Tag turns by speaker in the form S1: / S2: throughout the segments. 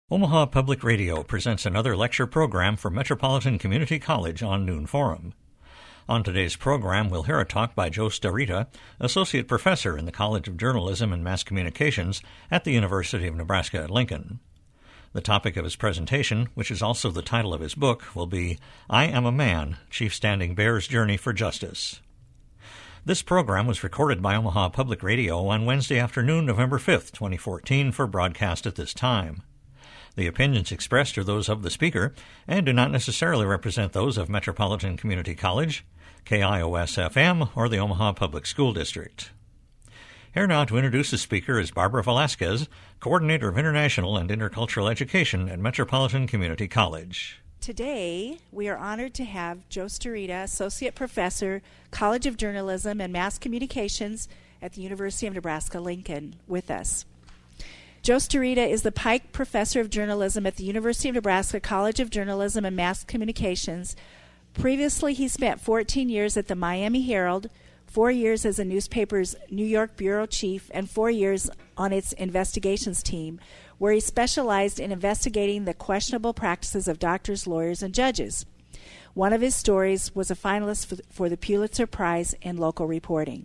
S1: Omaha Public Radio presents another lecture program from Metropolitan Community College on Noon Forum. On today's program, we'll hear a talk by Joe Starita, Associate Professor in the College of Journalism and Mass Communications at the University of Nebraska at Lincoln. The topic of his presentation, which is also the title of his book, will be I Am a Man, Chief Standing Bear's Journey for Justice. This program was recorded by Omaha Public Radio on Wednesday afternoon, November 5th, 2014, for broadcast at this time. The opinions expressed are those of the speaker and do not necessarily represent those of Metropolitan Community College, KIOS-FM, or the Omaha Public School District. Here now to introduce the speaker is Barbara Velasquez, Coordinator of International and Intercultural Education at Metropolitan Community College.
S2: Today, we are honored to have Joe Starita, Associate Professor, College of Journalism and Mass Communications at the University of Nebraska-Lincoln, with us. Joe Starita is the Pike Professor of Journalism at the University of Nebraska College of Journalism and Mass Communications. Previously, he spent 14 years at the Miami Herald, 4 years as the newspaper's New York bureau chief, and 4 years on its investigations team, where he specialized in investigating the questionable practices of doctors, lawyers, and judges. One of his stories was a finalist for the Pulitzer Prize in local reporting.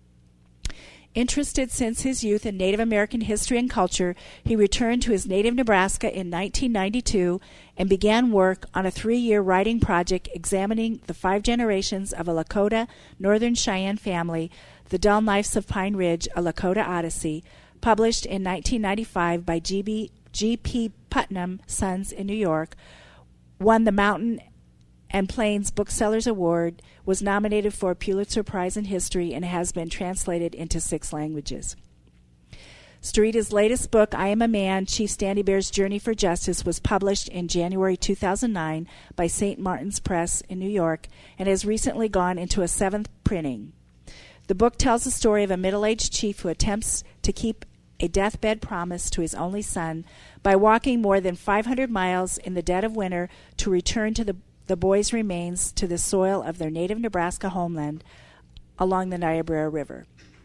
S2: Interested since his youth in Native American history and culture, he returned to his native Nebraska in 1992 and began work on a 3-year writing project examining the 5 generations of a Lakota Northern Cheyenne family, The Dull Knives of Pine Ridge, a Lakota Odyssey, published in 1995 by G.P. Putnam Sons in New York, won the Mountain and Plains Booksellers Award, was nominated for a Pulitzer Prize in History, and has been translated into 6 languages. Starita's latest book, I Am a Man, Chief Standing Bear's Journey for Justice, was published in January 2009 by St. Martin's Press in New York and has recently gone into a 7th printing. The book tells the story of a middle-aged chief who attempts to keep a deathbed promise to his only son by walking more than 500 miles in the dead of winter to return to the boy's remains to the soil of their native Nebraska homeland along the Niobrara River.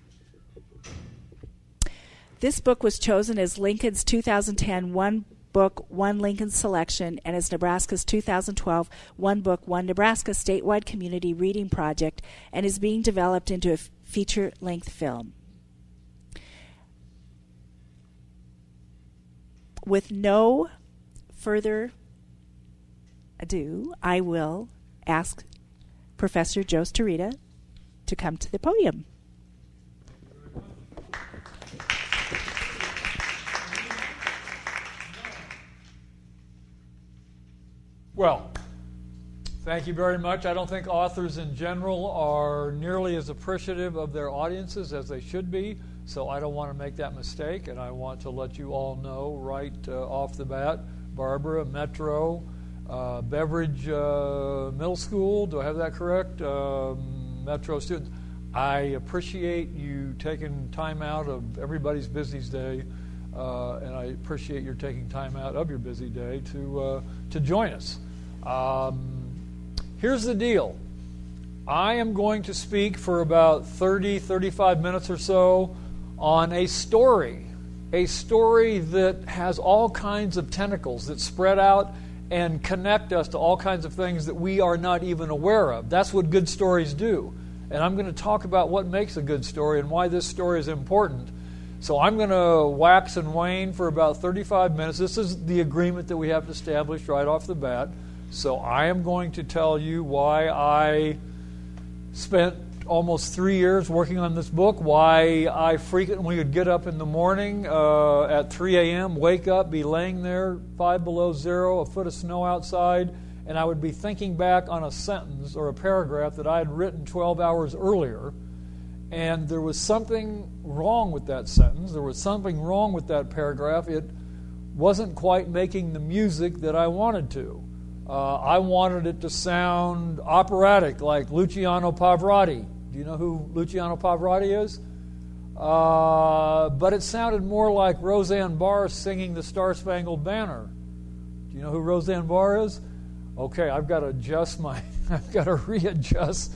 S2: This book was chosen as Lincoln's 2010 One Book, One Lincoln selection and as Nebraska's 2012 One Book, One Nebraska statewide community reading project, and is being developed into a feature-length film. With no further ado, I will ask Professor Joe Starita to come to the podium.
S3: Well, thank you very much. I don't think authors in general are nearly as appreciative of their audiences as they should be, so I don't want to make that mistake, and I want to let you all know right off the bat, Barbara, Metro, Beveridge Middle School, do I have that correct? Metro students, I appreciate you taking time out of everybody's busy day, and I appreciate your taking time out of your busy day to join us. Here's the deal. I am going to speak for about 35 minutes or so on a story that has all kinds of tentacles that spread out and connect us to all kinds of things that we are not even aware of. That's what good stories do. And I'm going to talk about what makes a good story and why this story is important. So I'm going to wax and wane for about 35 minutes. This is the agreement that we have established right off the bat. So I am going to tell you why I spent almost 3 years working on this book, why I frequently would get up in the morning at 3 a.m., wake up, be laying there 5 below zero, a foot of snow outside, and I would be thinking back on a sentence or a paragraph that I had written 12 hours earlier, and there was something wrong with that sentence. There was something wrong with that paragraph. It wasn't quite making the music that I wanted to. I wanted it to sound operatic, like Luciano Pavarotti. Do you know who Luciano Pavarotti is? But it sounded more like Roseanne Barr singing the Star-Spangled Banner. Do you know who Roseanne Barr is? Okay, I've got to readjust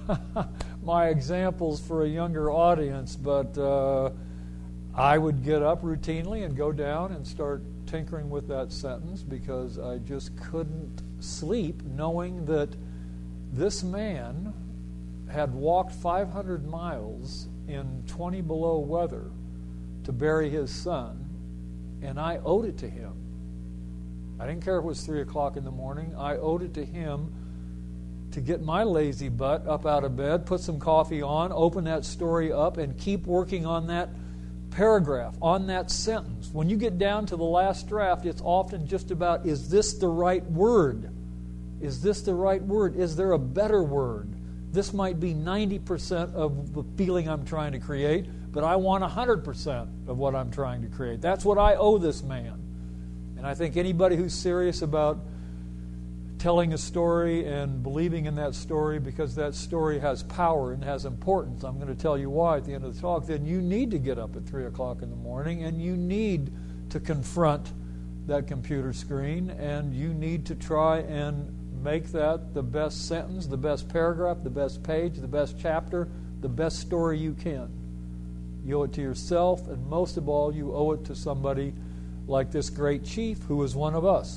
S3: my examples for a younger audience, but I would get up routinely and go down and start tinkering with that sentence because I just couldn't sleep knowing that this man had walked 500 miles in 20 below weather to bury his son, and I owed it to him. I didn't care if it was 3 o'clock in the morning. I owed it to him to get my lazy butt up out of bed, put some coffee on, open that story up, and keep working on that paragraph, on that sentence. When you get down to the last draft, it's often just about, is this the right word? Is this the right word? Is there a better word? This might be 90% of the feeling I'm trying to create, but I want 100% of what I'm trying to create. That's what I owe this man. And I think anybody who's serious about telling a story and believing in that story because that story has power and has importance, I'm going to tell you why at the end of the talk, then you need to get up at 3 o'clock in the morning and you need to confront that computer screen and you need to try and make that the best sentence, the best paragraph, the best page, the best chapter, the best story you can. You owe it to yourself, and most of all, you owe it to somebody like this great chief who is one of us.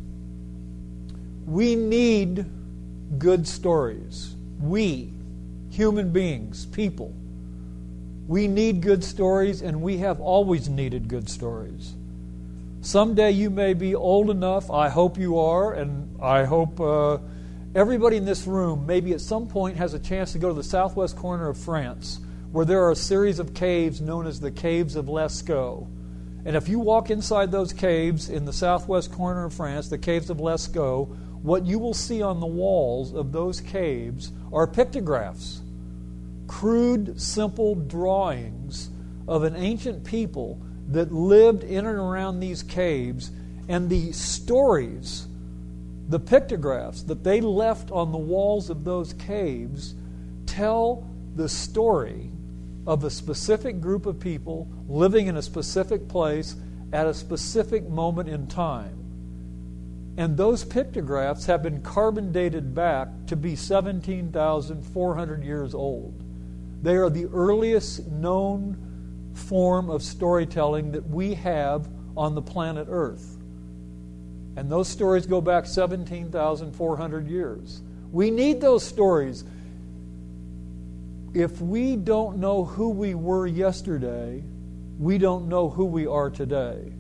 S3: We need good stories. We, human beings, people, we need good stories, and we have always needed good stories. Someday you may be old enough, I hope you are, and I hope everybody in this room maybe at some point has a chance to go to the southwest corner of France, where there are a series of caves known as the Caves of Lascaux. And if you walk inside those caves in the southwest corner of France, the Caves of Lascaux, what you will see on the walls of those caves are pictographs, crude, simple drawings of an ancient people that lived in and around these caves, and the stories, the pictographs that they left on the walls of those caves tell the story of a specific group of people living in a specific place at a specific moment in time. And those pictographs have been carbon dated back to be 17,400 years old. They are the earliest known form of storytelling that we have on the planet Earth. And those stories go back 17,400 years. We need those stories. If we don't know who we were yesterday, we don't know who we are today.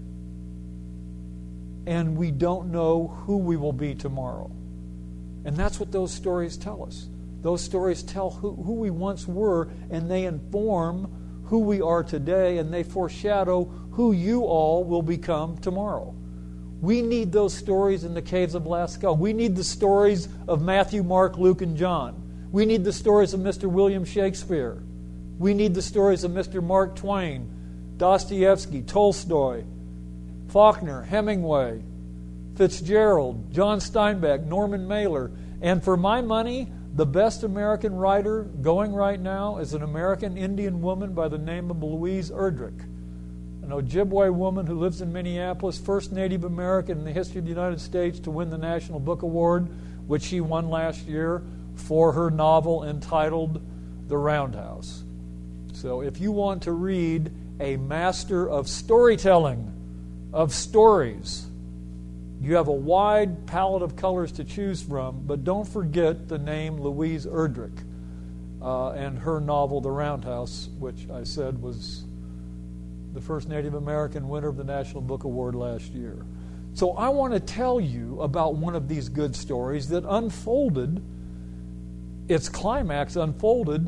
S3: And we don't know who we will be tomorrow. And that's what those stories tell us. Those stories tell who we once were, and they inform who we are today, and they foreshadow who you all will become tomorrow. We need those stories in the Caves of Lascaux. We need the stories of Matthew, Mark, Luke, and John. We need the stories of Mr. William Shakespeare. We need the stories of Mr. Mark Twain, Dostoevsky, Tolstoy, Faulkner, Hemingway, Fitzgerald, John Steinbeck, Norman Mailer. And for my money, the best American writer going right now is an American Indian woman by the name of Louise Erdrich, an Ojibwe woman who lives in Minneapolis, first Native American in the history of the United States to win the National Book Award, which she won last year for her novel entitled The Roundhouse. So if you want to read a master of storytelling, of stories, you have a wide palette of colors to choose from, but don't forget the name Louise Erdrich and her novel, The Roundhouse, which I said was the first Native American winner of the National Book Award last year. So I want to tell you about one of these good stories that unfolded, its climax unfolded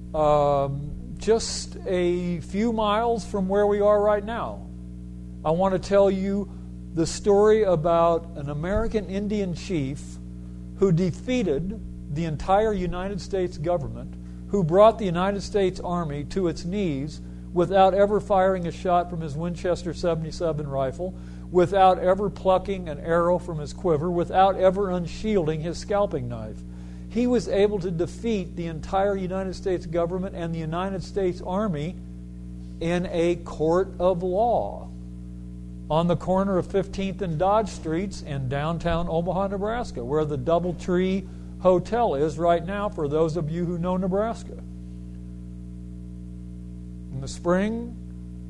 S3: just a few miles from where we are right now. I want to tell you the story about an American Indian chief who defeated the entire United States government, who brought the United States Army to its knees without ever firing a shot from his Winchester 77 rifle, without ever plucking an arrow from his quiver, without ever unshielding his scalping knife. He was able to defeat the entire United States government and the United States Army in a court of law on the corner of 15th and Dodge Streets in downtown Omaha, Nebraska, where the Doubletree Hotel is right now, for those of you who know Nebraska. In the spring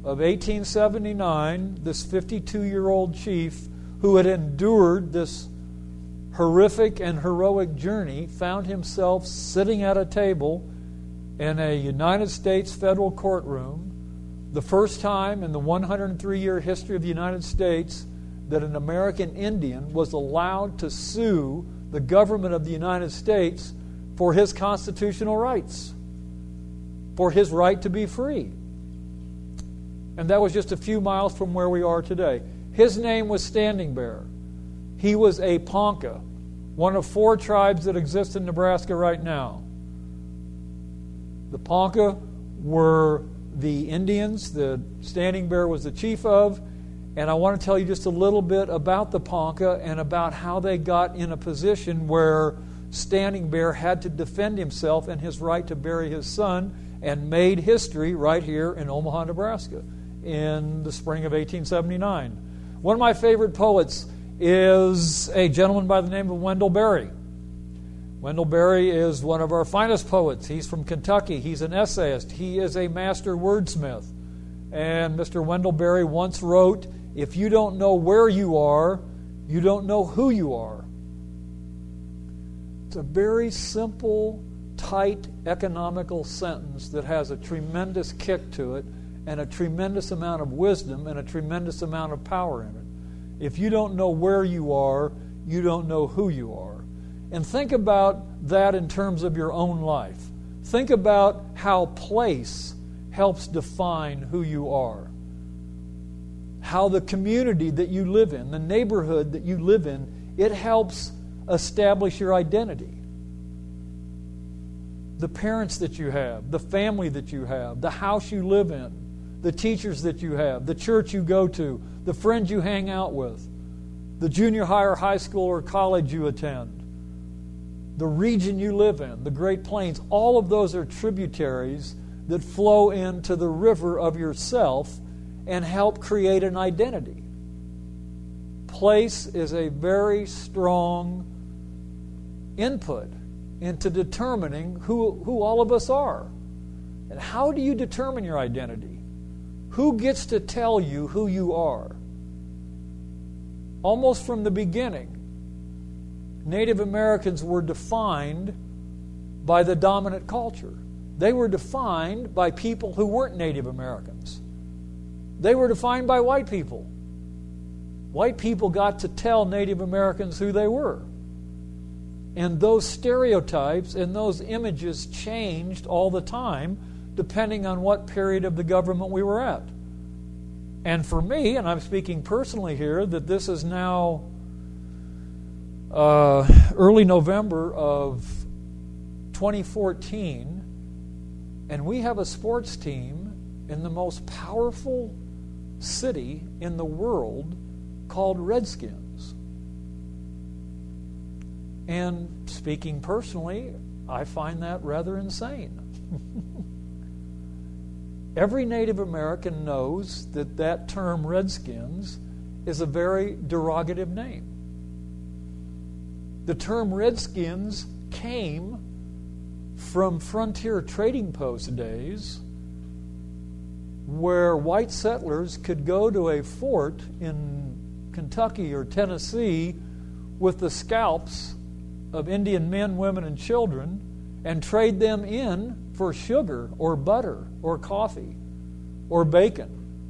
S3: of 1879, this 52-year-old chief who had endured this horrific and heroic journey found himself sitting at a table in a United States federal courtroom, the first time in the 103-year history of the United States that an American Indian was allowed to sue the government of the United States for his constitutional rights, for his right to be free. And that was just a few miles from where we are today. His name was Standing Bear. He was a Ponca, one of 4 tribes that exist in Nebraska right now. The Ponca were the Indians that Standing Bear was the chief of, and I want to tell you just a little bit about the Ponca and about how they got in a position where Standing Bear had to defend himself and his right to bury his son, and made history right here in Omaha, Nebraska in the spring of 1879. One of my favorite poets is a gentleman by the name of Wendell Berry. Wendell Berry is one of our finest poets. He's from Kentucky. He's an essayist. He is a master wordsmith. And Mr. Wendell Berry once wrote, "If you don't know where you are, you don't know who you are." It's a very simple, tight, economical sentence that has a tremendous kick to it and a tremendous amount of wisdom and a tremendous amount of power in it. If you don't know where you are, you don't know who you are. And think about that in terms of your own life. Think about how place helps define who you are. How the community that you live in, the neighborhood that you live in, it helps establish your identity. The parents that you have, the family that you have, the house you live in, the teachers that you have, the church you go to, the friends you hang out with, the junior high or high school or college you attend, the region you live in, the Great Plains, all of those are tributaries that flow into the river of yourself and help create an identity. Place is a very strong input into determining who all of us are. And how do you determine your identity? Who gets to tell you who you are? Almost from the beginning, Native Americans were defined by the dominant culture. They were defined by people who weren't Native Americans. They were defined by white people. White people got to tell Native Americans who they were. And those stereotypes and those images changed all the time depending on what period of the government we were at. And for me, and I'm speaking personally here, that this is now early November of 2014, and we have a sports team in the most powerful city in the world called Redskins. And speaking personally, I find that rather insane. Every Native American knows that that term Redskins is a very derogative name. The term Redskins came from frontier trading post days where white settlers could go to a fort in Kentucky or Tennessee with the scalps of Indian men, women, and children and trade them in for sugar or butter or coffee or bacon.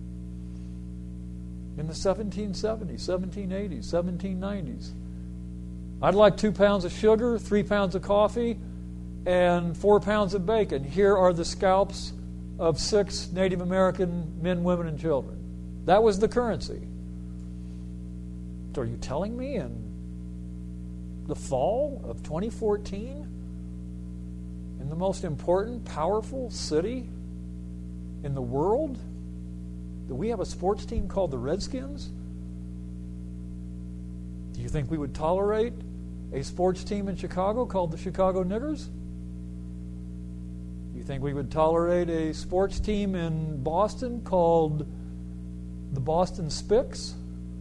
S3: In the 1770s, 1780s, 1790s. I'd like 2 pounds of sugar, 3 pounds of coffee, and 4 pounds of bacon. Here are the scalps of 6 Native American men, women, and children. That was the currency. So are you telling me in the fall of 2014, in the most important, powerful city in the world, that we have a sports team called the Redskins? Do you think we would tolerate a sports team in Chicago called the Chicago Niggers? Do you think we would tolerate a sports team in Boston called the Boston Spics?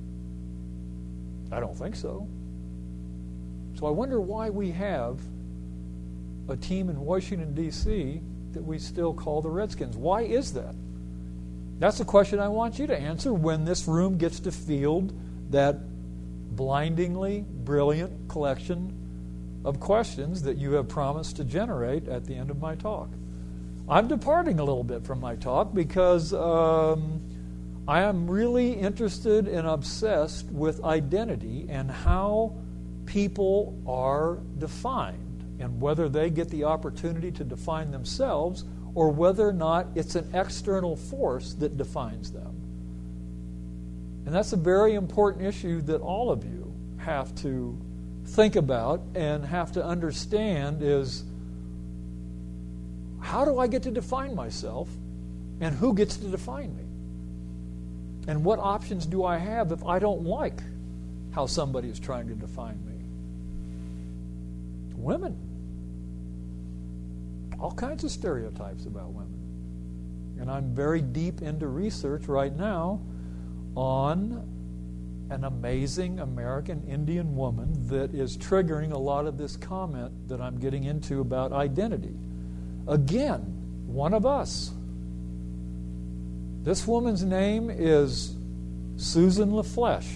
S3: I don't think so. So I wonder why we have a team in Washington, D.C. that we still call the Redskins. Why is that? That's a question I want you to answer when this room gets to field that blindingly brilliant collection of questions that you have promised to generate at the end of my talk. I'm departing a little bit from my talk because I am really interested and obsessed with identity and how people are defined and whether they get the opportunity to define themselves or whether or not it's an external force that defines them. And that's a very important issue that all of you have to think about and have to understand is, how do I get to define myself and who gets to define me? And what options do I have if I don't like how somebody is trying to define me? Women. All kinds of stereotypes about women. And I'm very deep into research right now on an amazing American Indian woman that is triggering a lot of this comment that I'm getting into about identity. Again, one of us. This woman's name is Susan LaFleche.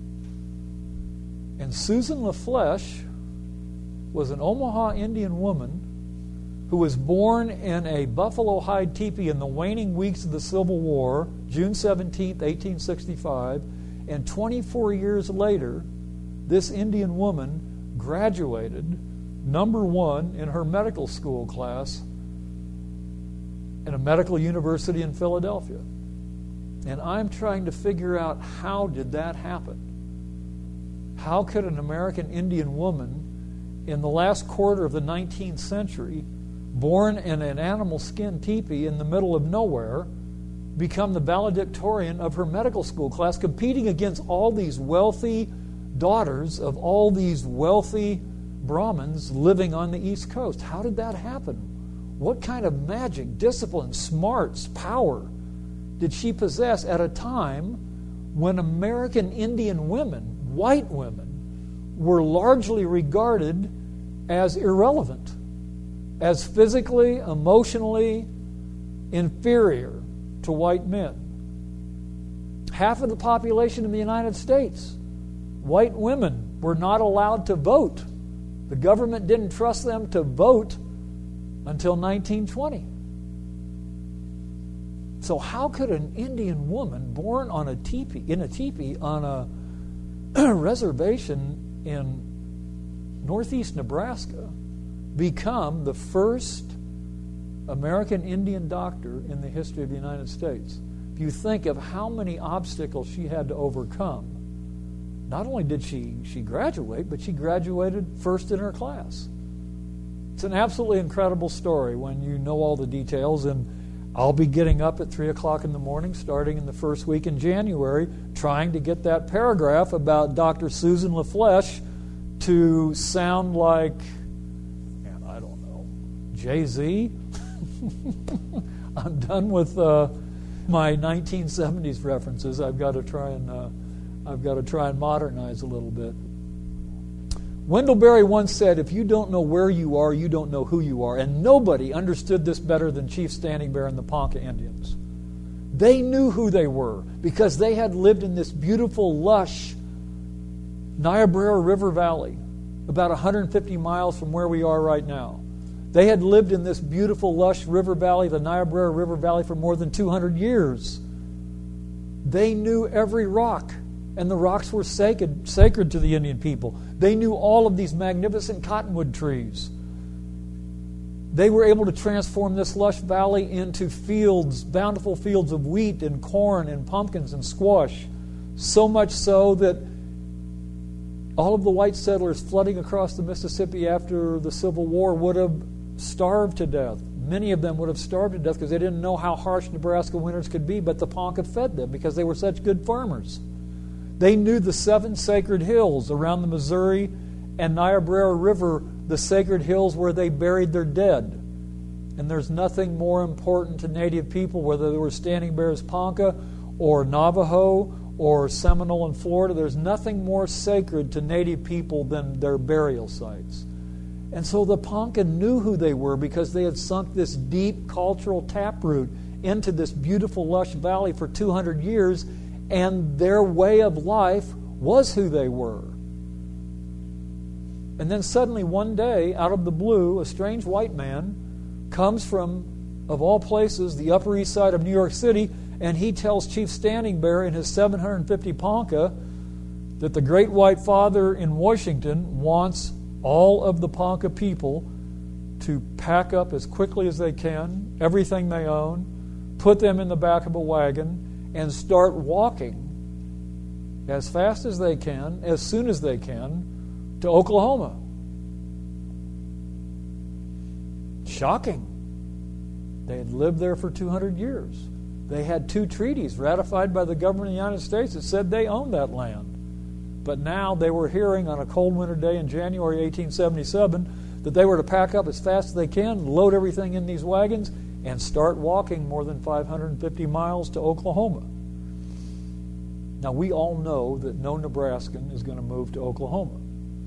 S3: And Susan LaFleche was an Omaha Indian woman who was born in a buffalo hide teepee in the waning weeks of the Civil War, June 17, 1865. And 24 years later, this Indian woman graduated #1 in her medical school class in a medical university in Philadelphia. And I'm trying to figure out, how did that happen? How could an American Indian woman in the last quarter of the 19th century, born in an animal skin teepee in the middle of nowhere, become the valedictorian of her medical school class, competing against all these wealthy daughters of all these wealthy Brahmins living on the East Coast? How did that happen? What kind of magic, discipline, smarts, power did she possess at a time when American Indian women, white women, were largely regarded as irrelevant, as physically, emotionally inferior to white men? Half of the population in the United States, white women, were not allowed to vote. The government didn't trust them to vote until 1920. So how could an Indian woman born on a teepee, in a teepee on a reservation in northeast Nebraska, become the first American Indian doctor in the history of the United States? If you think of how many obstacles she had to overcome, not only did she graduate, but she graduated first in her class. It's an absolutely incredible story when you know all the details, and I'll be getting up at 3 o'clock in the morning starting in the first week in January, trying to get that paragraph about Dr. Susan LaFleche to sound like, man, I don't know, Jay-Z? I'm done with my 1970s references. I've got to try and modernize a little bit. Wendell Berry once said, "If you don't know where you are, you don't know who you are." And nobody understood this better than Chief Standing Bear and the Ponca Indians. They knew who they were because they had lived in this beautiful, lush Niobrara River Valley, about 150 miles from where we are right now. They had lived in this beautiful, lush river valley, the Niobrara River Valley, for more than 200 years. They knew every rock, and the rocks were sacred to the Indian people. They knew all of these magnificent cottonwood trees. They were able to transform this lush valley into fields, bountiful fields of wheat and corn and pumpkins and squash. So much so that all of the white settlers flooding across the Mississippi after the Civil War would have starved to death. Many of them would have starved to death because they didn't know how harsh Nebraska winters could be, but the Ponca fed them because they were such good farmers. They knew the 7 sacred hills around the Missouri and Niobrara River, the sacred hills where they buried their dead. And there's nothing more important to Native people, whether they were Standing Bears Ponca or Navajo or Seminole in Florida. There's nothing more sacred to Native people than their burial sites. And so the Ponca knew who they were because they had sunk this deep cultural taproot into this beautiful, lush valley for 200 years, and their way of life was who they were. And then suddenly one day, out of the blue, a strange white man comes from, of all places, the Upper East Side of New York City, and he tells Chief Standing Bear in his 750 Ponca that the Great White Father in Washington wants all of the Ponca people to pack up as quickly as they can, everything they own, put them in the back of a wagon, and start walking as fast as they can, as soon as they can, to Oklahoma. Shocking. They had lived there for 200 years. They had 2 treaties ratified by the government of the United States that said they owned that land. But now they were hearing on a cold winter day in January 1877 that they were to pack up as fast as they can, load everything in these wagons, and start walking more than 550 miles to Oklahoma. Now, we all know that no Nebraskan is going to move to Oklahoma.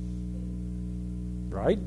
S3: Right?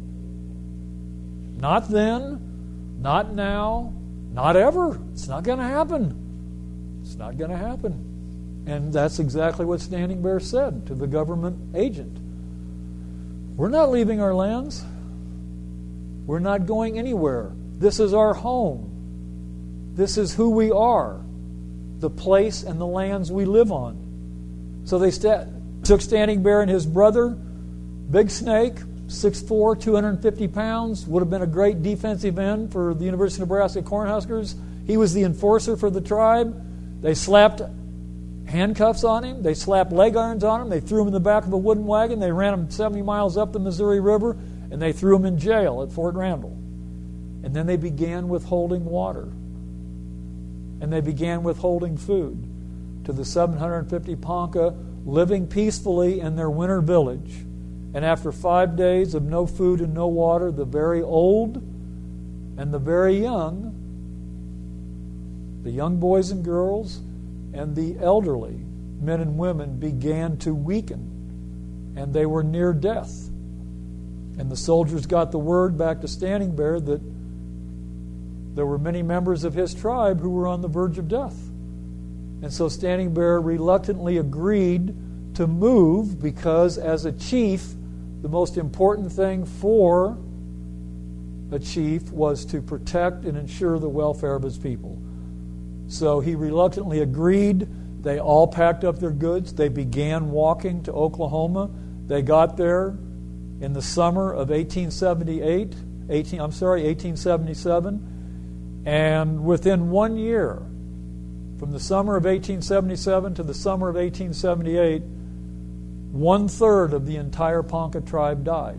S3: Not then, not now, not ever. It's not going to happen. It's not going to happen. And that's exactly what Standing Bear said to the government agent. We're not leaving our lands. We're not going anywhere. This is our home. This is who we are, the place and the lands we live on. So they took Standing Bear and his brother, Big Snake, 6'4", 250 pounds, would have been a great defensive end for the University of Nebraska Cornhuskers. He was the enforcer for the tribe. They slapped handcuffs on him. They slapped leg irons on him. They threw him in the back of a wooden wagon. They ran him 70 miles up the Missouri River, and they threw him in jail at Fort Randall. And then they began withholding water. And they began withholding food to the 750 Ponca living peacefully in their winter village. And after 5 days of no food and no water, the very old and the very young, the young boys and girls, and the elderly men and women began to weaken, and they were near death. And the soldiers got the word back to Standing Bear that there were many members of his tribe who were on the verge of death. And so Standing Bear reluctantly agreed to move because, as a chief, the most important thing for a chief was to protect and ensure the welfare of his people. So he reluctantly agreed. They all packed up their goods. They began walking to Oklahoma. They got there in the summer of 1877. And within 1 year, from the summer of 1877 to the summer of 1878, 1/3 of the entire Ponca tribe died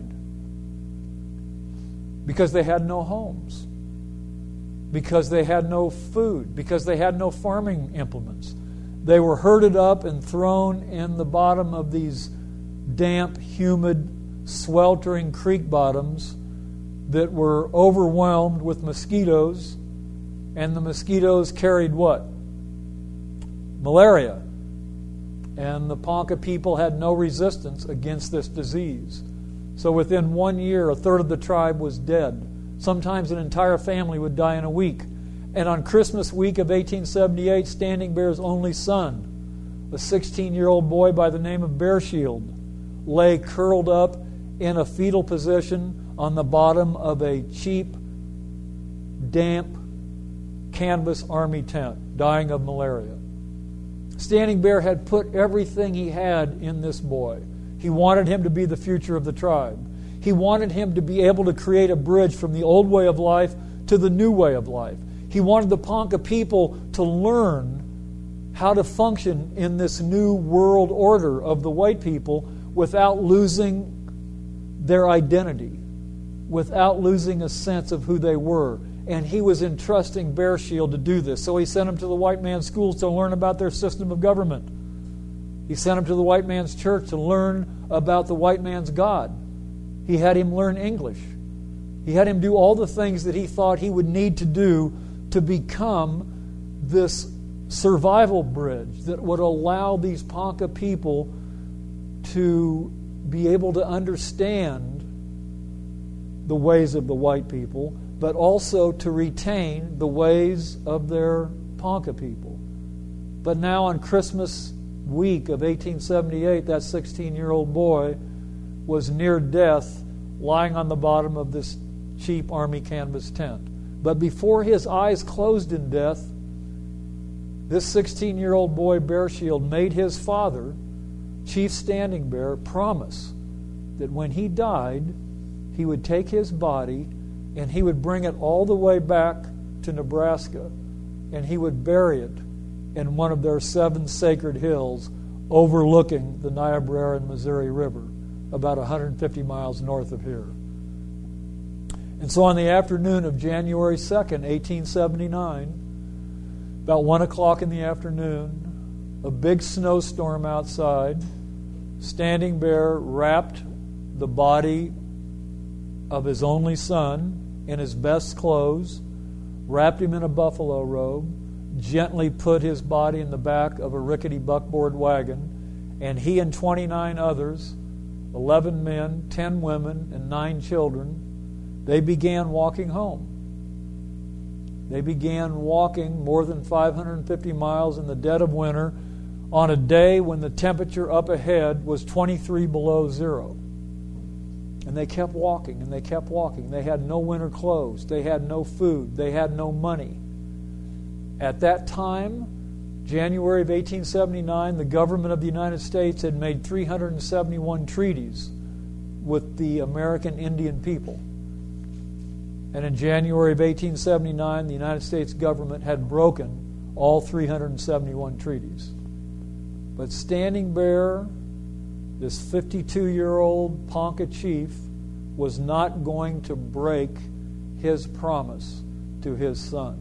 S3: because they had no homes, because they had no food, because they had no farming implements. They were herded up and thrown in the bottom of these damp, humid, sweltering creek bottoms that were overwhelmed with mosquitoes, and the mosquitoes carried what? Malaria. And the Ponca people had no resistance against this disease. So within 1 year, 1/3 of the tribe was dead. Sometimes an entire family would die in a week. And on Christmas week of 1878, Standing Bear's only son, a 16-year-old boy by the name of Bear Shield, lay curled up in a fetal position on the bottom of a cheap, damp canvas army tent, dying of malaria. Standing Bear had put everything he had in this boy. He wanted him to be the future of the tribe. He wanted him to be able to create a bridge from the old way of life to the new way of life. He wanted the Ponca people to learn how to function in this new world order of the white people without losing their identity, without losing a sense of who they were. And he was entrusting Bear Shield to do this. So he sent him to the white man's schools to learn about their system of government. He sent him to the white man's church to learn about the white man's God. He had him learn English. He had him do all the things that he thought he would need to do to become this survival bridge that would allow these Ponca people to be able to understand the ways of the white people, but also to retain the ways of their Ponca people. But now on Christmas week of 1878, that 16-year-old boy was near death, lying on the bottom of this cheap army canvas tent. But before his eyes closed in death, this 16-year-old boy, Bear Shield, made his father, Chief Standing Bear, promise that when he died, he would take his body and he would bring it all the way back to Nebraska, and he would bury it in one of their 7 sacred hills overlooking the Niobrara and Missouri River, about 150 miles north of here. And so on the afternoon of January 2nd, 1879, about 1 o'clock in the afternoon, a big snowstorm outside, Standing Bear wrapped the body of his only son in his best clothes, wrapped him in a buffalo robe, gently put his body in the back of a rickety buckboard wagon, and he and 29 others, 11 men, 10 women, and 9 children, they began walking home. They began walking more than 550 miles in the dead of winter on a day when the temperature up ahead was 23 below zero. And they kept walking, and they kept walking. They had no winter clothes. They had no food. They had no money. At that time, January of 1879, the government of the United States had made 371 treaties with the American Indian people. And in January of 1879, the United States government had broken all 371 treaties. But Standing Bear, this 52-year-old Ponca chief, was not going to break his promise to his son.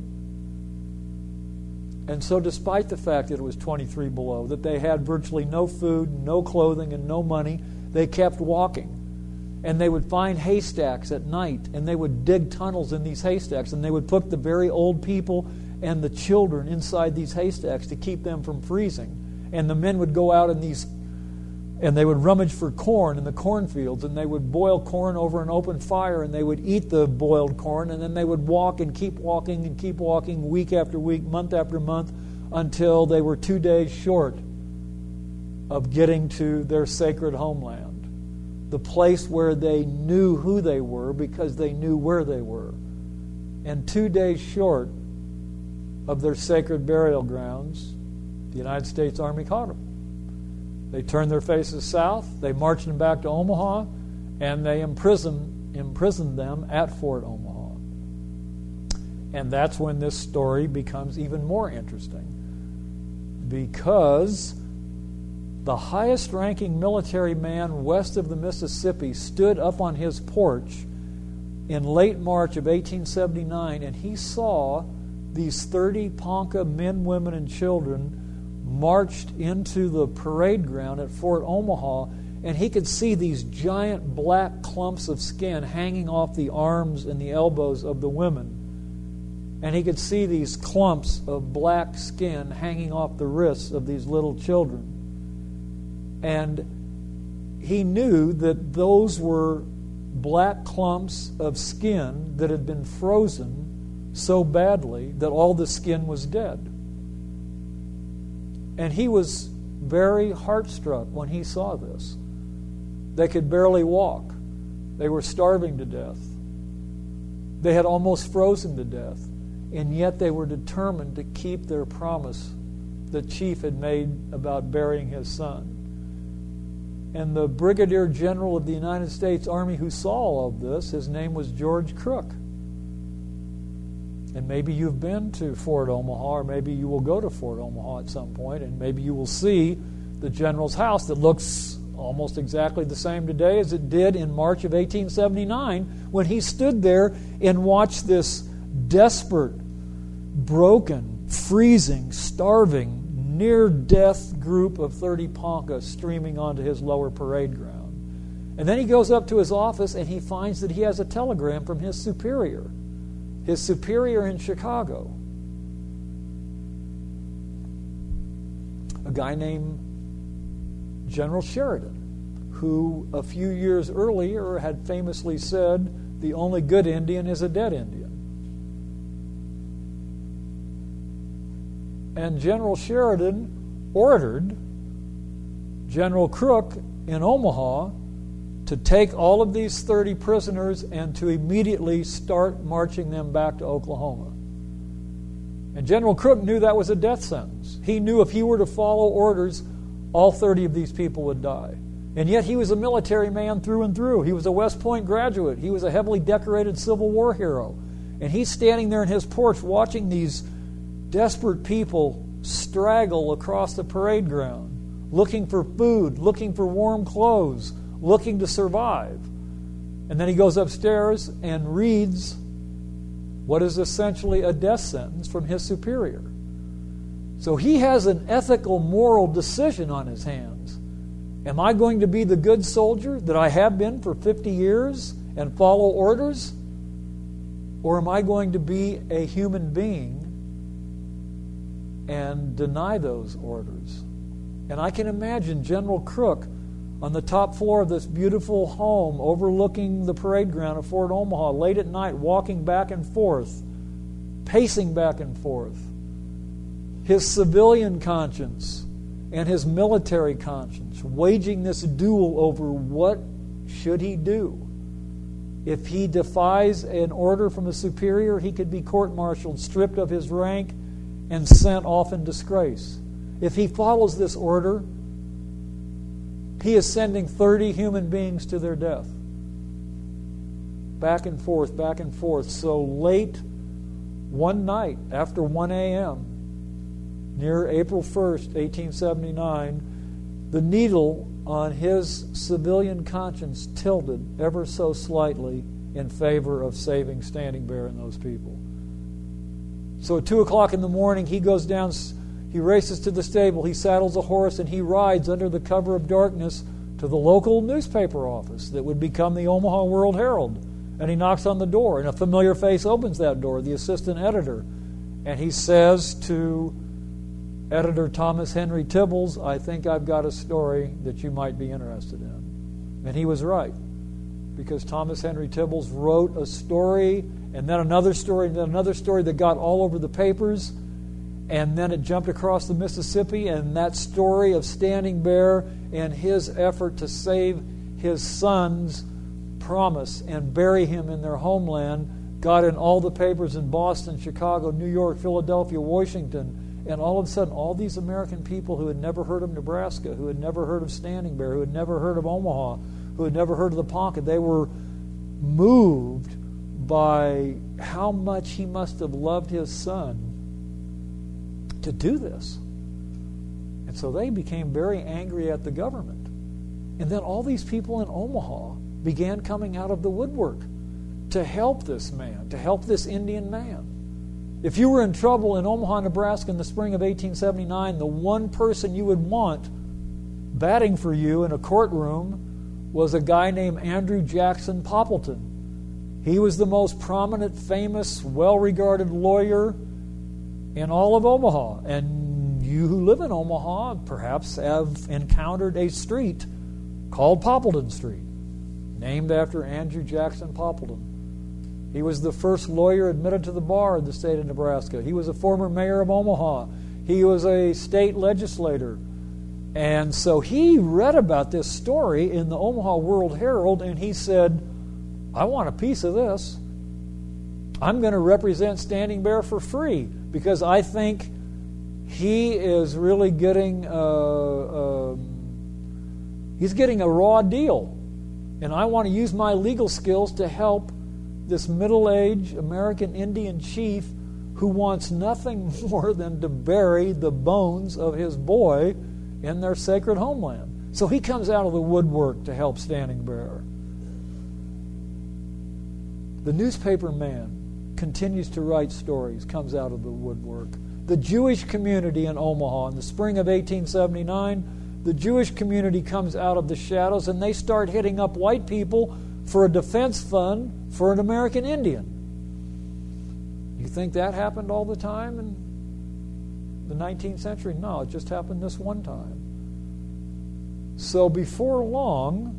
S3: And so despite the fact that it was 23 below, that they had virtually no food, no clothing, and no money, they kept walking. And they would find haystacks at night, and they would dig tunnels in these haystacks, and they would put the very old people and the children inside these haystacks to keep them from freezing. And the men would go out in these, and they would rummage for corn in the cornfields, and they would boil corn over an open fire, and they would eat the boiled corn, and then they would walk and keep walking week after week, month after month, until they were 2 days short of getting to their sacred homeland. The place where they knew who they were because they knew where they were. And 2 days short of their sacred burial grounds, the United States Army caught them. They turned their faces south, they marched them back to Omaha, and they imprisoned them at Fort Omaha. And that's when this story becomes even more interesting, because the highest-ranking military man west of the Mississippi stood up on his porch in late March of 1879, and he saw these 30 Ponca men, women, and children marched into the parade ground at Fort Omaha, and he could see these giant black clumps of skin hanging off the arms and the elbows of the women. And he could see these clumps of black skin hanging off the wrists of these little children. And he knew that those were black clumps of skin that had been frozen so badly that all the skin was dead. And he was very heartstruck when he saw this. They could barely walk. They were starving to death. They had almost frozen to death. And yet they were determined to keep their promise the chief had made about burying his son. And the Brigadier General of the United States Army who saw all of this, his name was George Crook. And maybe you've been to Fort Omaha, or maybe you will go to Fort Omaha at some point, and maybe you will see the general's house that looks almost exactly the same today as it did in March of 1879 when he stood there and watched this desperate, broken, freezing, starving, near-death group of 30 Ponca streaming onto his lower parade ground. And then he goes up to his office and he finds that he has a telegram from his superior in Chicago, a guy named General Sheridan, who a few years earlier had famously said, "The only good Indian is a dead Indian." And General Sheridan ordered General Crook in Omaha to take all of these 30 prisoners and to immediately start marching them back to Oklahoma. And General Crook knew that was a death sentence. He knew if he were to follow orders, all 30 of these people would die. And yet he was a military man through and through. He was a West Point graduate. He was a heavily decorated Civil War hero. And he's standing there in his porch watching these desperate people straggle across the parade ground, looking for food, looking for warm clothes, looking to survive. And then he goes upstairs and reads what is essentially a death sentence from his superior. So he has an ethical, moral decision on his hands. Am I going to be the good soldier that I have been for 50 years and follow orders? Or am I going to be a human being and deny those orders? And I can imagine General Crook on the top floor of this beautiful home overlooking the parade ground of Fort Omaha late at night, walking back and forth, pacing back and forth. His civilian conscience and his military conscience waging this duel over what should he do. If he defies an order from a superior, he could be court-martialed, stripped of his rank, and sent off in disgrace. If he follows this order, he is sending 30 human beings to their death. Back and forth, back and forth. So late one night after 1 a.m., near April 1st, 1879, the needle on his civilian conscience tilted ever so slightly in favor of saving Standing Bear and those people. So at 2 o'clock in the morning, he goes down, he races to the stable, he saddles a horse, and he rides under the cover of darkness to the local newspaper office that would become the Omaha World Herald. And he knocks on the door, and a familiar face opens that door, the assistant editor. And he says to editor Thomas Henry Tibbles, I think I've got a story that you might be interested in. And he was right, because Thomas Henry Tibbles wrote a story, and then another story, and then another story that got all over the papers, and then it jumped across the Mississippi, and that story of Standing Bear and his effort to save his son's promise and bury him in their homeland got in all the papers in Boston, Chicago, New York, Philadelphia, Washington. And all of a sudden, all these American people who had never heard of Nebraska, who had never heard of Standing Bear, who had never heard of Omaha, who had never heard of the Ponca, they were moved by how much he must have loved his son to do this. And so they became very angry at the government. And then all these people in Omaha began coming out of the woodwork to help this man, to help this Indian man. If you were in trouble in Omaha, Nebraska in the spring of 1879, the one person you would want batting for you in a courtroom was a guy named Andrew Jackson Poppleton. He was the most prominent, famous, well-regarded lawyer in all of Omaha. And you who live in Omaha perhaps have encountered a street called Poppleton Street, named after Andrew Jackson Poppleton. He was the first lawyer admitted to the bar of the state of Nebraska. He was a former mayor of Omaha. He was a state legislator. And so he read about this story in the Omaha World Herald, and he said, I want a piece of this. I'm going to represent Standing Bear for free because I think he is really getting he's getting a raw deal. And I want to use my legal skills to help this middle-aged American Indian chief who wants nothing more than to bury the bones of his boy in their sacred homeland. So he comes out of the woodwork to help Standing Bear. The newspaper man continues to write stories, comes out of the woodwork. The Jewish community in Omaha in the spring of 1879, the Jewish community comes out of the shadows and they start hitting up white people for a defense fund for an American Indian. You think that happened all the time in the 19th century? No, it just happened this one time. So before long,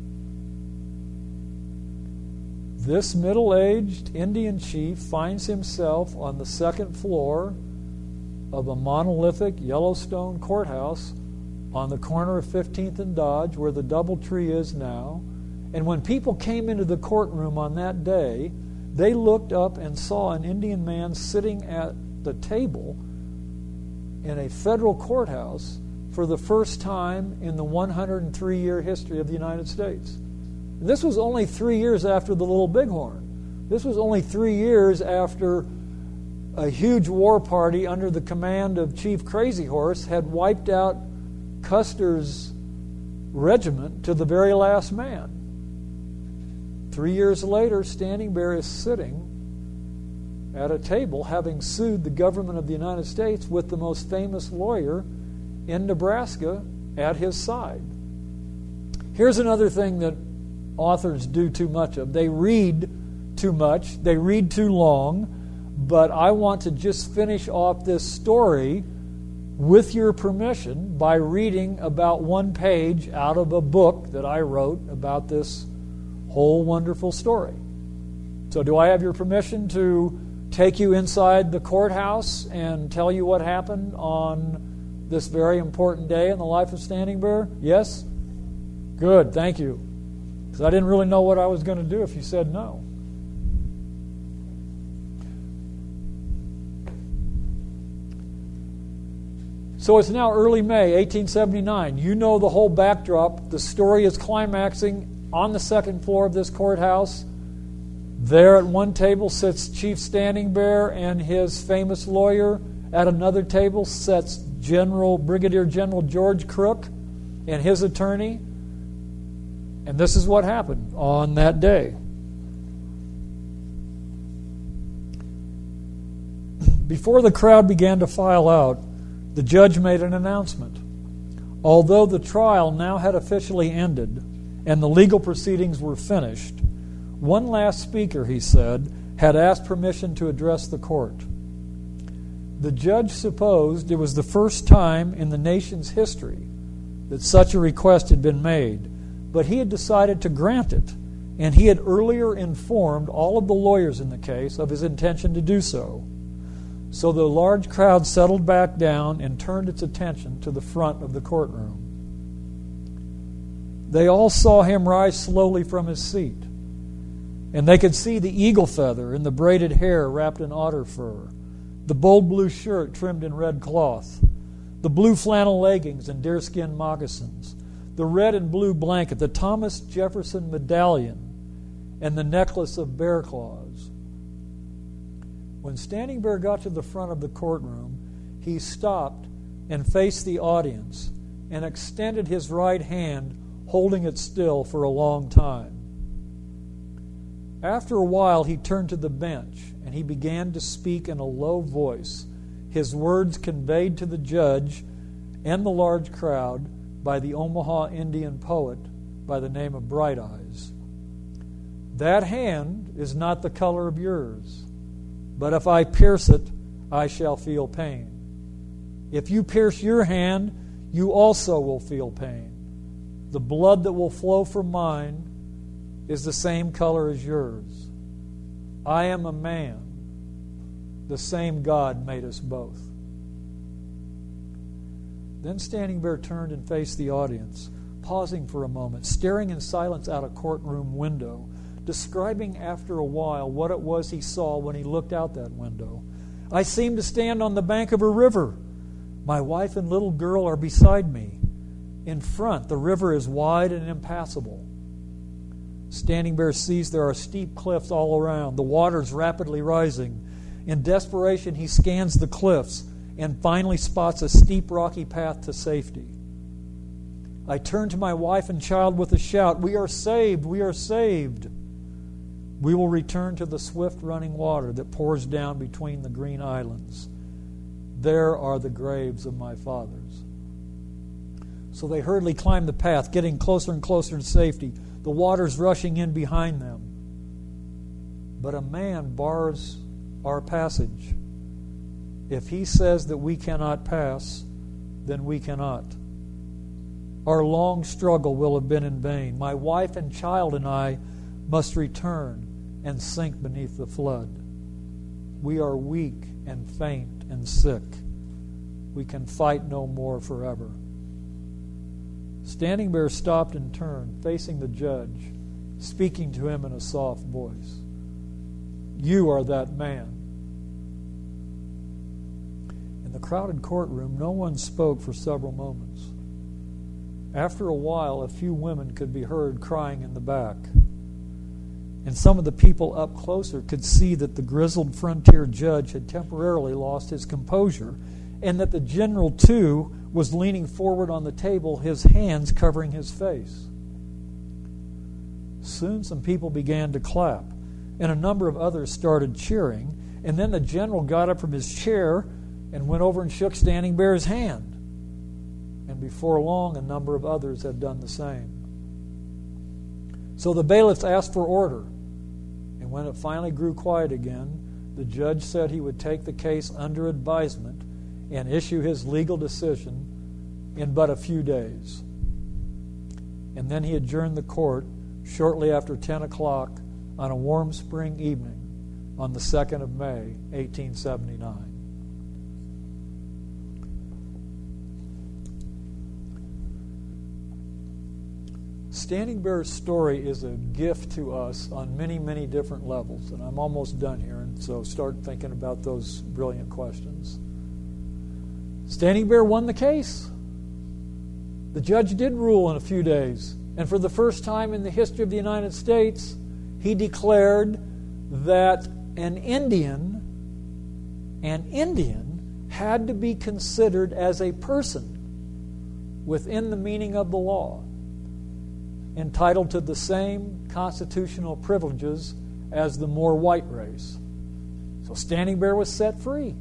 S3: this middle-aged Indian chief finds himself on the second floor of a monolithic Yellowstone courthouse on the corner of 15th and Dodge, where the DoubleTree is now. And when people came into the courtroom on that day, they looked up and saw an Indian man sitting at the table in a federal courthouse for the first time in the 103-year history of the United States. And this was only 3 years after the Little Bighorn. This was only 3 years after a huge war party under the command of Chief Crazy Horse had wiped out Custer's regiment to the very last man. 3 years later, Standing Bear is sitting at a table having sued the government of the United States with the most famous lawyer in Nebraska at his side. Here's another thing that authors do too much of. They read too much, they read too long, but I want to just finish off this story with your permission by reading about one page out of a book that I wrote about this whole wonderful story. So do I have your permission to take you inside the courthouse and tell you what happened on this very important day in the life of Standing Bear? Yes? Good, thank you. Because I didn't really know what I was going to do if you said no. So it's now early May, 1879. You know the whole backdrop. The story is climaxing on the second floor of this courthouse. There at one table sits Chief Standing Bear and his famous lawyer. At another table sits Brigadier General George Crook and his attorney. And this is what happened on that day. Before the crowd began to file out, the judge made an announcement. Although the trial now had officially ended and the legal proceedings were finished, one last speaker, he said, had asked permission to address the court. The judge supposed it was the first time in the nation's history that such a request had been made, but he had decided to grant it, and he had earlier informed all of the lawyers in the case of his intention to do so. So the large crowd settled back down and turned its attention to the front of the courtroom. They all saw him rise slowly from his seat, and they could see the eagle feather in the braided hair wrapped in otter fur, the bold blue shirt trimmed in red cloth, the blue flannel leggings and deerskin moccasins, the red and blue blanket, the Thomas Jefferson medallion, and the necklace of bear claws. When Standing Bear got to the front of the courtroom, he stopped and faced the audience and extended his right hand, holding it still for a long time. After a while, he turned to the bench and he began to speak in a low voice, his words conveyed to the judge and the large crowd by the Omaha Indian poet by the name of Bright Eyes. That hand is not the color of yours, but if I pierce it, I shall feel pain. If you pierce your hand, you also will feel pain. The blood that will flow from mine is the same color as yours. I am a man. The same God made us both. Then Standing Bear turned and faced the audience, pausing for a moment, staring in silence out a courtroom window, describing after a while what it was he saw when he looked out that window. I seem to stand on the bank of a river. My wife and little girl are beside me. In front, the river is wide and impassable. Standing Bear sees there are steep cliffs all around. The water's rapidly rising. In desperation, he scans the cliffs and finally spots a steep, rocky path to safety. I turn to my wife and child with a shout, "We are saved! We are saved!" We will return to the swift running water that pours down between the green islands. There are the graves of my fathers. So they hurriedly climb the path, getting closer and closer to safety. The water's rushing in behind them. But a man bars our passage. If he says that we cannot pass, then we cannot. Our long struggle will have been in vain. My wife and child and I must return and sink beneath the flood. We are weak and faint and sick. we can fight no more forever. Standing Bear stopped and turned, facing the judge, speaking to him in a soft voice. You are that man. In the crowded courtroom, no one spoke for several moments. After a while, a few women could be heard crying in the back. And some of the people up closer could see that the grizzled frontier judge had temporarily lost his composure, and that the general, too, was leaning forward on the table, his hands covering his face. Soon some people began to clap, and a number of others started cheering, and then the general got up from his chair and went over and shook Standing Bear's hand. And before long, a number of others had done the same. So the bailiffs asked for order, and when it finally grew quiet again, the judge said he would take the case under advisement and issue his legal decision in but a few days. And then he adjourned the court shortly after 10 o'clock on a warm spring evening on the 2nd of May, 1879. Standing Bear's story is a gift to us on many, many different levels. And I'm almost done here, and so start thinking about those brilliant questions. Standing Bear won the case. The judge did rule in a few days. And for the first time in the history of the United States, he declared that an Indian had to be considered as a person within the meaning of the law, entitled to the same constitutional privileges as the more white race. So Standing Bear was set free.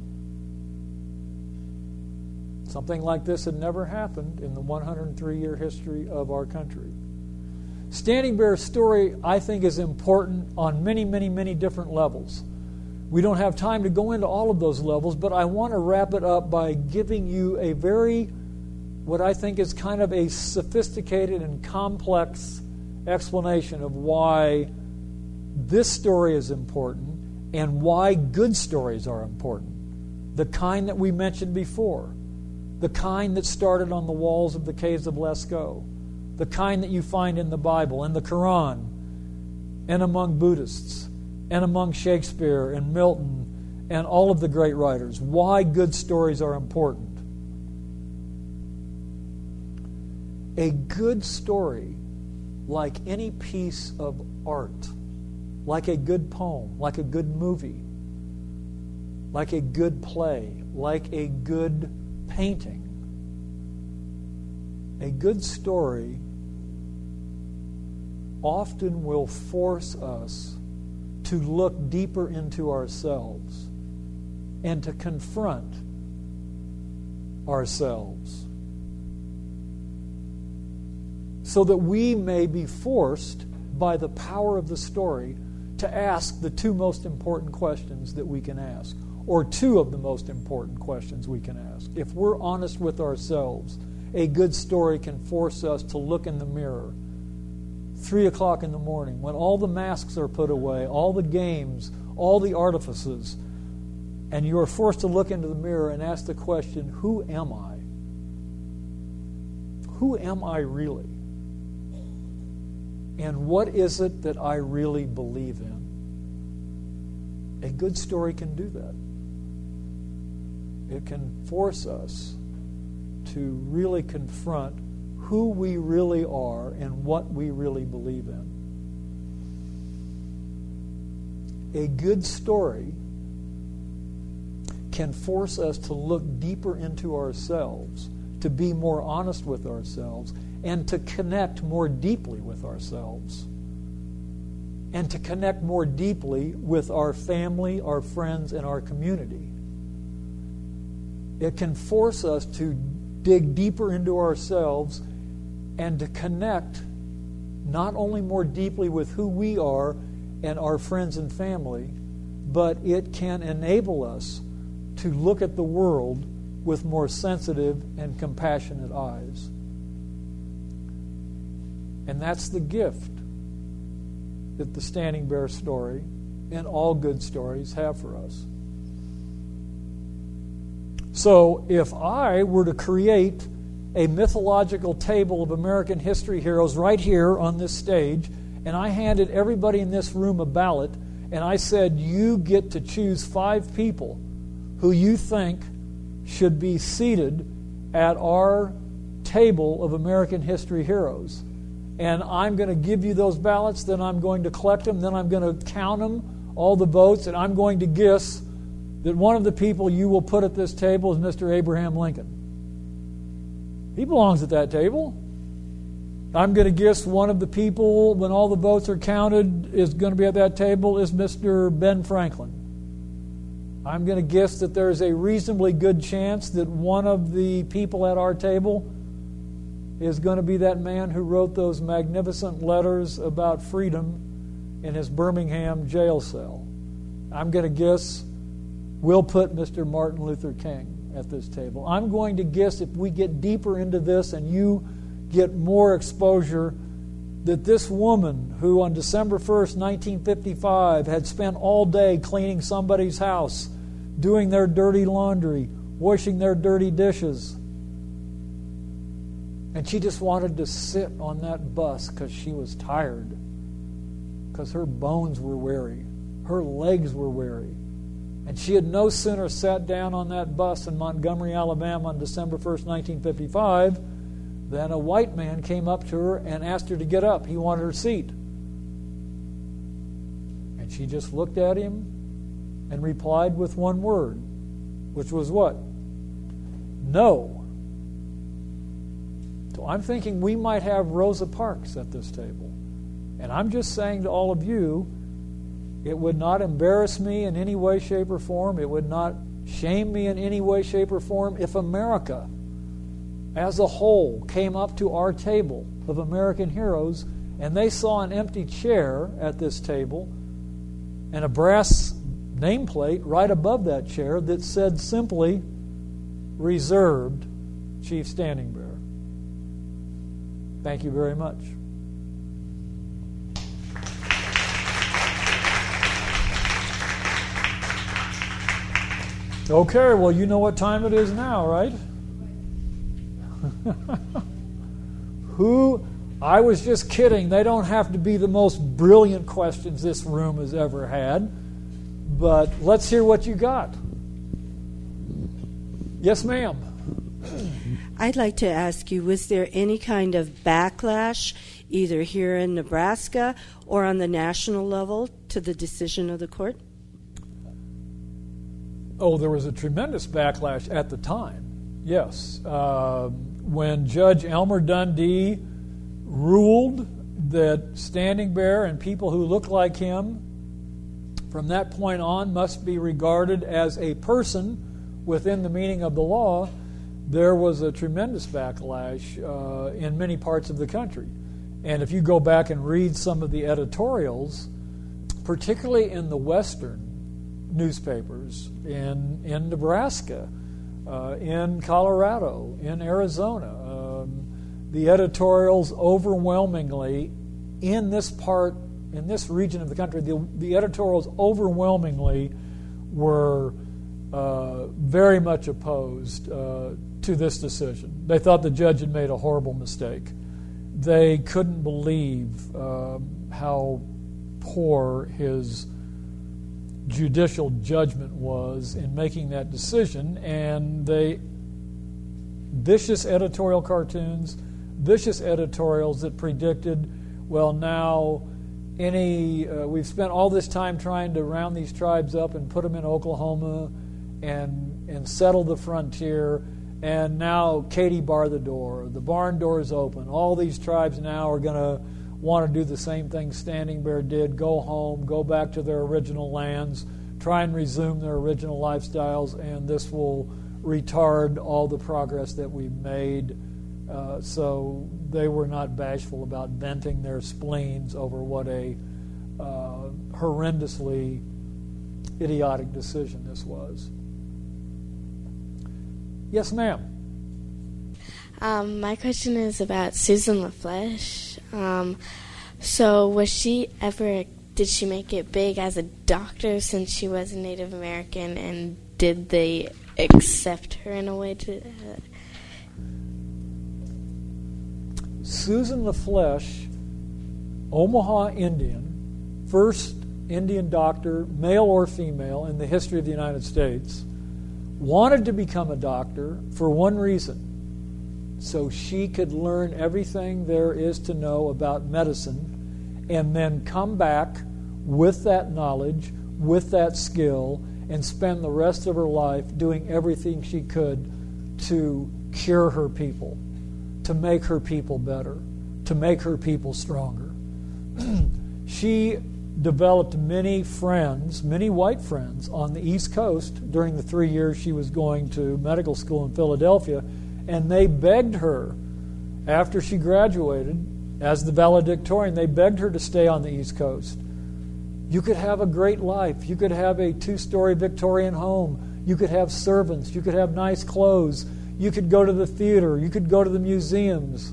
S3: Something like this had never happened in the 103-year history of our country. Standing Bear's story, I think, is important on many, many, many different levels. We don't have time to go into all of those levels, but I want to wrap it up by giving you a very, what I think is kind of a sophisticated and complex explanation of why this story is important and why good stories are important. The kind that we mentioned before. The kind that started on the walls of the caves of Lascaux. The kind that you find in the Bible, in the Quran, and among Buddhists, and among Shakespeare and Milton, and all of the great writers. Why good stories are important. A good story, like any piece of art, like a good poem, like a good movie, like a good play, like a good painting, a good story often will force us to look deeper into ourselves and to confront ourselves so that we may be forced by the power of the story to ask the two most important questions that we can ask, or two of the most important questions we can ask. If we're honest with ourselves, a good story can force us to look in the mirror 3 o'clock in the morning, when all the masks are put away, all the games, all the artifices, and you are forced to look into the mirror and ask the question, who am I? Who am I really? And what is it that I really believe in? A good story can do that. It can force us to really confront who we really are and what we really believe in. A good story can force us to look deeper into ourselves, to be more honest with ourselves, and to connect more deeply with ourselves, and to connect more deeply with our family, our friends, and our community. It can force us to dig deeper into ourselves and to connect not only more deeply with who we are and our friends and family, but it can enable us to look at the world with more sensitive and compassionate eyes. And that's the gift that the Standing Bear story and all good stories have for us. So if I were to create a mythological table of American history heroes right here on this stage, and I handed everybody in this room a ballot, and I said, you get to choose 5 people who you think should be seated at our table of American history heroes. And I'm going to give you those ballots, then I'm going to collect them, then I'm going to count them, all the votes, and I'm going to guess that one of the people you will put at this table is Mr. Abraham Lincoln. He belongs at that table. I'm going to guess one of the people, when all the votes are counted, is going to be at that table is Mr. Ben Franklin. I'm going to guess that there's a reasonably good chance that one of the people at our table is going to be that man who wrote those magnificent letters about freedom in his Birmingham jail cell. I'm going to guess we'll put Mr. Martin Luther King at this table. I'm going to guess, if we get deeper into this and you get more exposure, that this woman who on December 1st, 1955 had spent all day cleaning somebody's house, doing their dirty laundry, washing their dirty dishes, and she just wanted to sit on that bus because she was tired, because her bones were weary, her legs were weary. And she had no sooner sat down on that bus in Montgomery, Alabama on December 1st, 1955, than a white man came up to her and asked her to get up. He wanted her seat. And she just looked at him and replied with one word, which was what? No. So I'm thinking we might have Rosa Parks at this table. And I'm just saying to all of you, it would not embarrass me in any way, shape, or form. It would not shame me in any way, shape, or form if America as a whole came up to our table of American heroes and they saw an empty chair at this table and a brass nameplate right above that chair that said simply, "Reserved Chief Standing Bearer." Thank you very much. Okay, well, you know what time it is now, right? I was just kidding. They don't have to be the most brilliant questions this room has ever had. But let's hear what you got. Yes, ma'am.
S4: I'd like to ask you, was there any kind of backlash, either here in Nebraska or on the national level, to the decision of the court?
S3: Oh, there was a tremendous backlash at the time, yes. When Judge Elmer Dundee ruled that Standing Bear and people who look like him from that point on must be regarded as a person within the meaning of the law, there was a tremendous backlash in many parts of the country. And if you go back and read some of the editorials, particularly in the western newspapers, in Nebraska, in Colorado, in Arizona, the editorials overwhelmingly in this region of the country, the editorials overwhelmingly were very much opposed to this decision. They thought the judge had made a horrible mistake. They couldn't believe how poor his judicial judgment was in making that decision, and they vicious editorial cartoons, vicious editorials that predicted, well, now we've spent all this time trying to round these tribes up and put them in Oklahoma and settle the frontier, and now Katie bar the door, the barn door is open. All these tribes now are going to want to do the same thing Standing Bear did, go home, go back to their original lands, try and resume their original lifestyles, and this will retard all the progress that we've made. So they were not bashful about venting their spleens over what a horrendously idiotic decision this was. Yes, ma'am.
S5: My question is about Susan LaFleche. So did she make it big as a doctor since she was a Native American, and did the accept her in a way to...
S3: Susan LaFleche, Omaha Indian, first Indian doctor, male or female, in the history of the United States, wanted to become a doctor for one reason: so she could learn everything there is to know about medicine and then come back with that knowledge, with that skill, and spend the rest of her life doing everything she could to cure her people, to make her people better, to make her people stronger. She developed many friends, many white friends, on the East Coast during the 3 years she was going to medical school in Philadelphia, and they begged her, after she graduated as the valedictorian, they begged her to stay on the East Coast. You could have a great life. You could have a 2-story Victorian home. You could have servants. You could have nice clothes. You could go to the theater. You could go to the museums.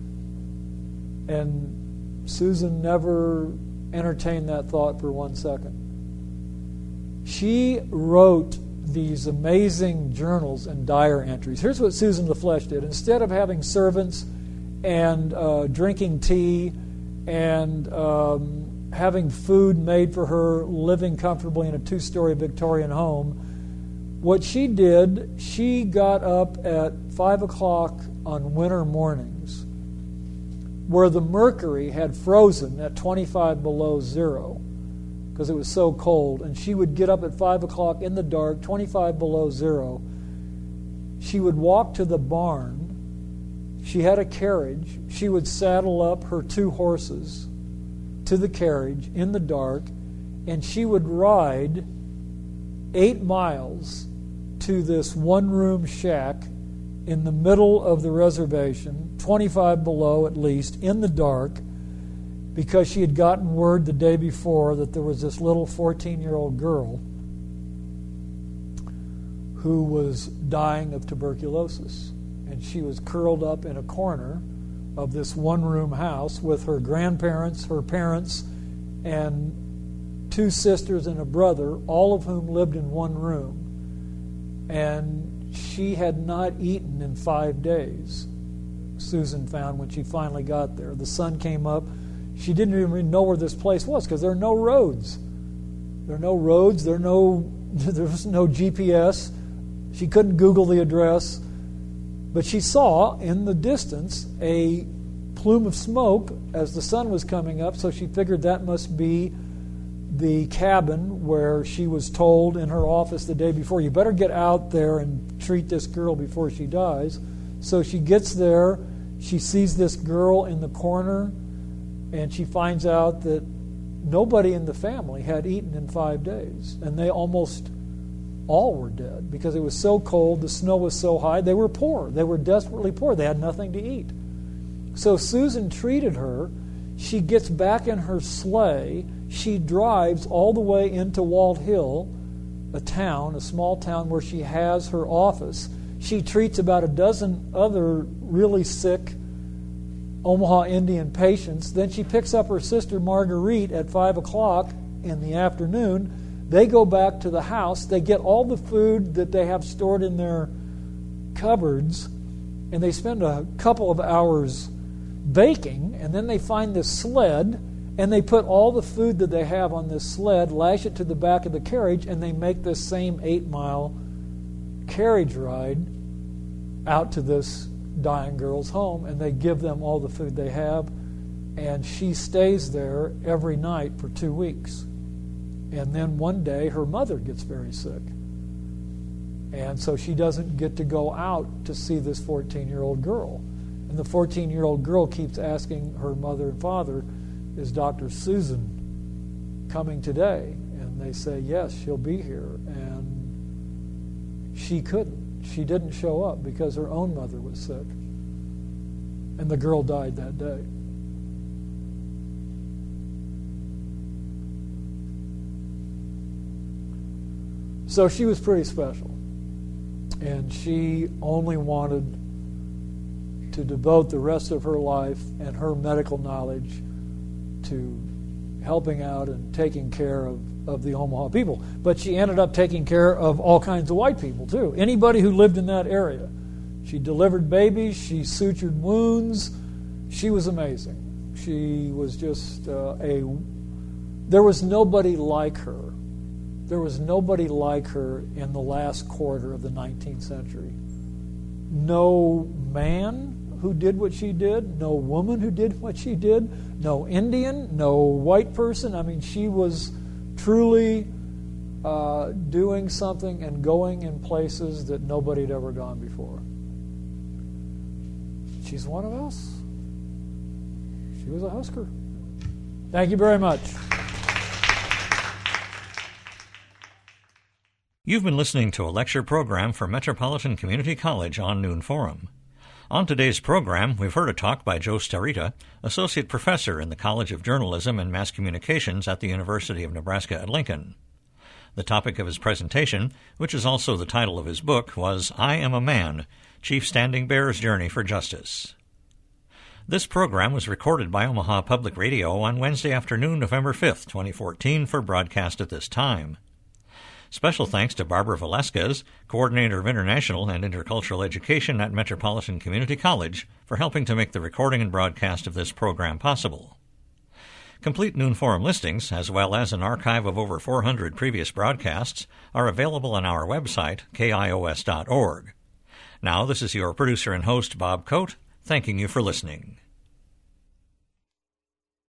S3: And Susan never entertained that thought for 1 second. She wrote these amazing journals and diary entries. Here's what Susan LaFleche did. Instead of having servants and drinking tea and having food made for her, living comfortably in a 2-story Victorian home, what she did, she got up at 5 o'clock on winter mornings, where the mercury had frozen at 25 below zero because it was so cold, and she would get up at 5 o'clock in the dark, 25 below zero. She would walk to the barn. She had a carriage. She would saddle up her 2 horses to the carriage in the dark, and she would ride 8 miles to this one-room shack in the middle of the reservation, 25 below at least, in the dark, because she had gotten word the day before that there was this little 14-year-old girl who was dying of tuberculosis. And she was curled up in a corner of this one-room house with her grandparents, her parents, and 2 sisters and a brother, all of whom lived in one room. And she had not eaten in 5 days, Susan found when she finally got there. The sun came up. She didn't even know where this place was because there are no roads. There are no roads. There was no GPS. She couldn't Google the address. But she saw in the distance a plume of smoke as the sun was coming up, so she figured that must be the cabin where she was told in her office the day before, you better get out there and treat this girl before she dies. So she gets there, she sees this girl in the corner, and she finds out that nobody in the family had eaten in 5 days. And they almost all were dead because it was so cold, the snow was so high. They were poor. They were desperately poor. They had nothing to eat. So Susan treated her. She gets back in her sleigh. She drives all the way into Walt Hill, a small town where she has her office. She treats about a dozen other really sick Omaha Indian patients. Then she picks up her sister Marguerite at 5 o'clock in the afternoon. They go back to the house. They get all the food that they have stored in their cupboards, and they spend a couple of hours baking, and then they find this sled, and they put all the food that they have on this sled, lash it to the back of the carriage, and they make this same 8-mile carriage ride out to this dying girl's home, and they give them all the food they have, and she stays there every night for 2 weeks. And then one day her mother gets very sick. And so she doesn't get to go out to see this 14-year-old girl. And the 14-year-old girl keeps asking her mother and father, is Dr. Susan coming today? And they say, yes, she'll be here. And she couldn't. She didn't show up because her own mother was sick. And the girl died that day. So she was pretty special. And she only wanted to devote the rest of her life and her medical knowledge to helping out and taking care of of the Omaha people. But she ended up taking care of all kinds of white people, too. Anybody who lived in that area. She delivered babies. She sutured wounds. She was amazing. She was just there was nobody like her. There was nobody like her in the last quarter of the 19th century. No man who did what she did, no woman who did what she did, no Indian, no white person. I mean, she was truly doing something and going in places that nobody had ever gone before. She's one of us. She was a Husker. Thank you very much.
S1: You've been listening to a lecture program from Metropolitan Community College on Noon Forum. On today's program, we've heard a talk by Joe Starita, Associate Professor in the College of Journalism and Mass Communications at the University of Nebraska at Lincoln. The topic of his presentation, which is also the title of his book, was I Am a Man, Chief Standing Bear's Journey for Justice. This program was recorded by Omaha Public Radio on Wednesday afternoon, November 5th, 2014, for broadcast at this time. Special thanks to Barbara Velasquez, Coordinator of International and Intercultural Education at Metropolitan Community College, for helping to make the recording and broadcast of this program possible. Complete Noon Forum listings, as well as an archive of over 400 previous broadcasts, are available on our website, kios.org. Now, this is your producer and host, Bob Coate, thanking you for listening.